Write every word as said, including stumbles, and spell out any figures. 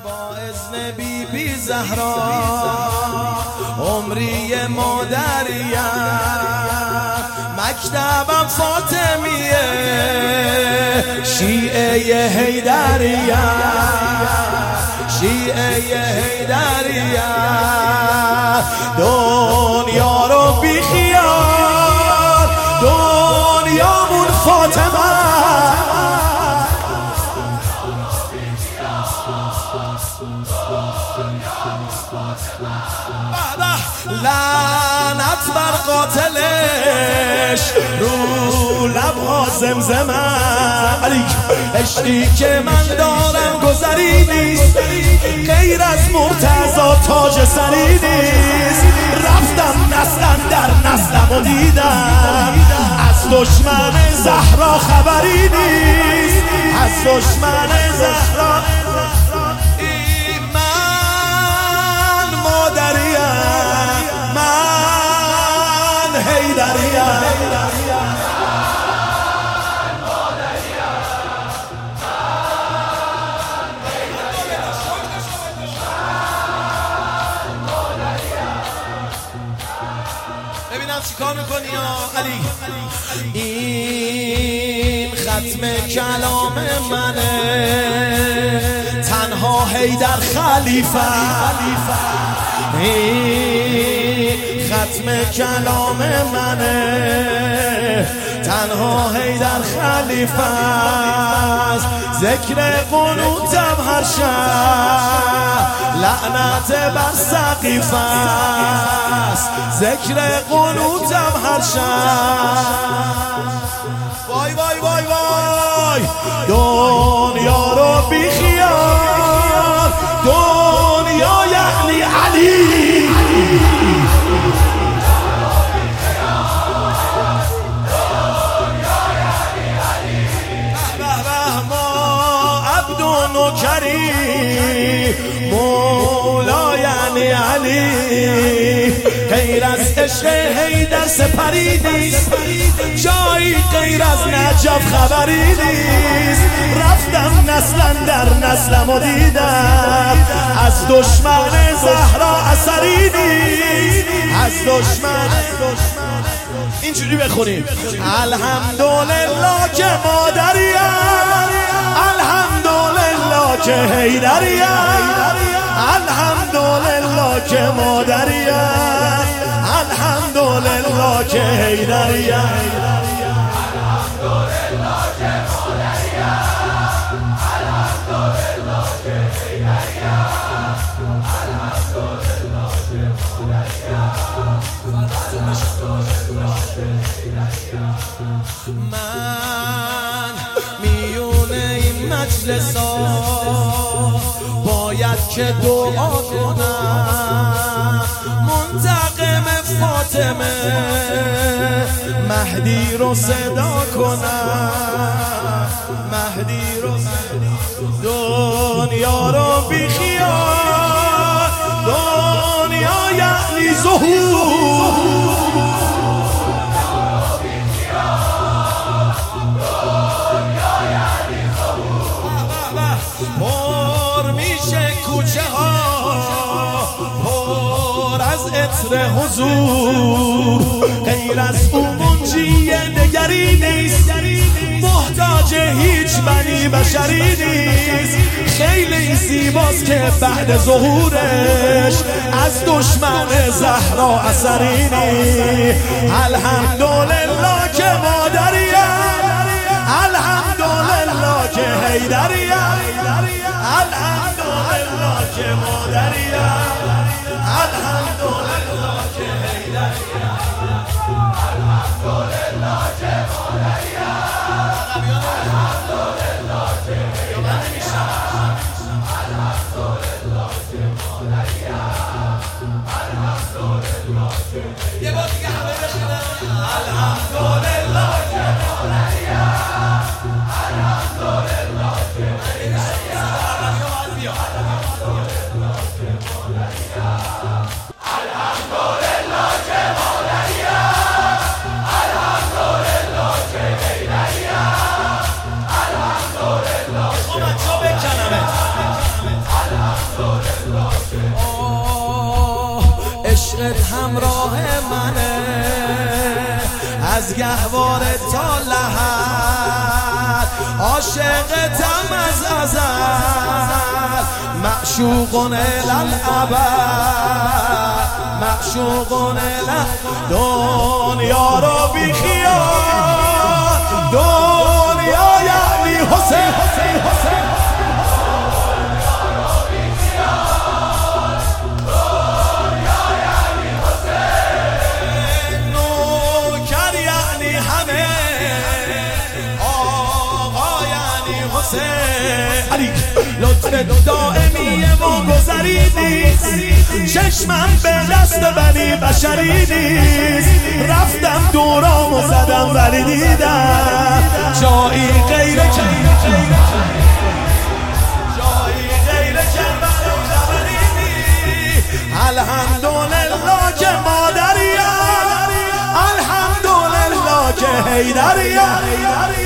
با اذن بی بی زهرا عمری مادریم مکتبم فاطمیه شیعه حیدریم شیعه حیدریم دنیا رو بی خیال دنیامون فاطمه لعنت بر قاتلش رو لبها زمزمه علی عشقی که من دارم گذری نیست غیر از مرتضی تاج سری نیست رفتم نسلم در نسلم و دیدم از دشمن زهرا خبری نیست از دشمن زهرا ببینم چیکار میکنی یا علی این ختم کلام منه تنها حیدر خلیفه این ختم کلام منه تنها حیدر خلیفه است ذکر قنوتم هر شب لعنت بر سقیفه است ذکر قنوتم هر شب وای وای وای وای دنیا رو بی خیال دنیا یعنی علی نوکری مولا یعنی علی غیر از عشق حیدر سپری نیست جایی غیر از نجف خبری نیست رفتم نسلا در نسلم و دیدم از دشمن زهرا اثری نیست از دشمن اینجوری بخونیم الحمدلله که مادریم الحمدلله که حیدریم الحمدلله که مادریم الحمدلله که حیدریم الحمدلله که مادریم الحمدلله که حیدریم الحمدلله که من میون این مجلسا باید که دعا کنم منتقم فاطمه مهدی رو صدا کنم مهدی رو دنیا رو بی خیال دنیا یعنی ظهور پر میشه کوچه ها پر از عطر حضور غیر از اون منجی دگری نیست محتاج هیچ بنی بشری نیست خیلی زیباست که بعد ظهورش از دشمن زهرا اثری نیست الحمدلله که مادریم الحمدلله که حیدریم الحمدلله که مادریم الحمدلله که حیدریم الحمدلله که مادریم الحمدلله که حیدریم الحمدلله که مادریم الحمدلله که یه بار دیگه همه بخونن الحمدلله که مادریم الحمدلله که حیدریم الحمدلله از گهواره تا لحد عاشقتم از ازل معشوقون للابد معشوقون لل دنیا رو بی خیال دنیا یعنی حسین علی لطف دائمی ما گذری نیست چشمم به دست بنی بشری نیست رفتم دورام و زدم ولی دیدم جایی غیر جایی غیر کربلا جبری نیست الحمدلله که مادریم الحمدلله که حیدریم